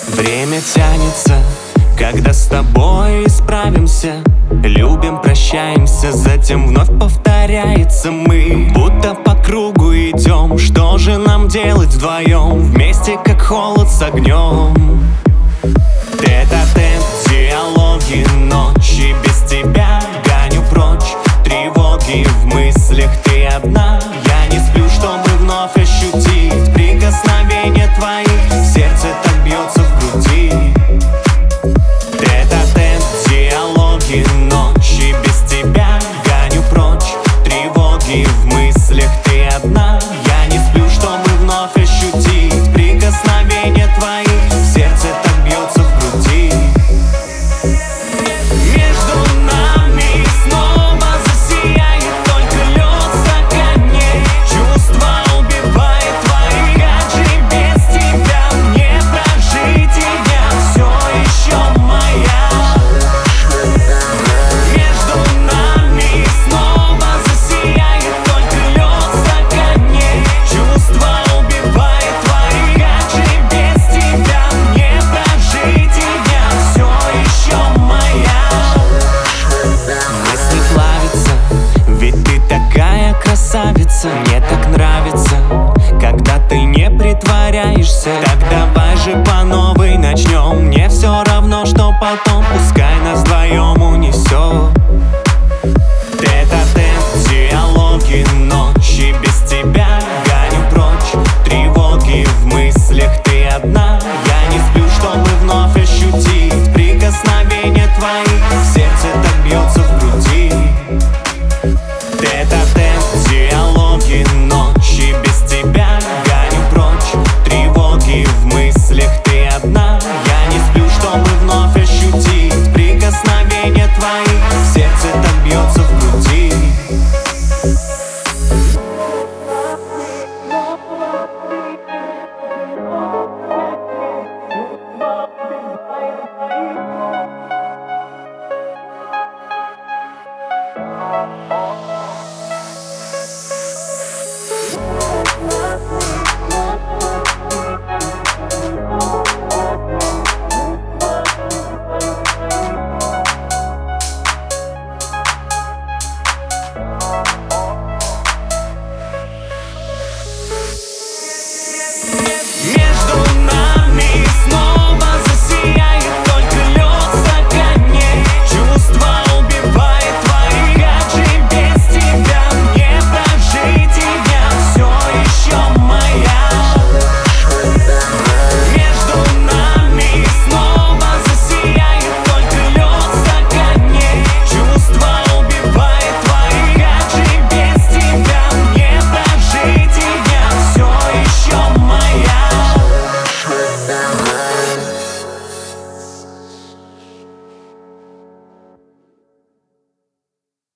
Время тянется, когда с тобой справимся. Любим, прощаемся, затем вновь повторяется. Мы будто по кругу идем. Что же нам делать вдвоем? Вместе как холод с огнем. Тет-а-тет, диалоги, ночи без тебя гоню прочь тревоги в мыслях, ты одна. Я не сплю, чтобы вновь ощутить прикосновение твоих. Сердце так бьется в груди. Тет-а-тет, диалоги, ночи без тебя гоню прочь тревоги в мыслях, ты одна. Я не сплю, чтобы вновь ощутить прикосновение твоих. Сердце так бьется в груди. Между нами снова засияет только лед в стакане. Чувства убивает твои. Как же без тебя мне прожить? И я все еще моя. Между нами снова засияет только лед в стакане. Чувства убивает твои. Как же без тебя мне прожить? И я все еще моя. Мысли плавятся, ведь ты такая красавица. Мне так нравится, когда ты не притворяешься. Так давай же по новой начнем. Мне все равно, что потом, пускай нас вдвоем унесет. Тет-а-тет, диалоги, ночи без тебя гоню прочь тревоги в мыслях, ты одна. Я не сплю, чтобы вновь ощутить прикосновение твоих. Сердце так бьется в груди. Тет-а-тет, диалоги, ночи без тебя гоню прочь тревоги в мыслях, ты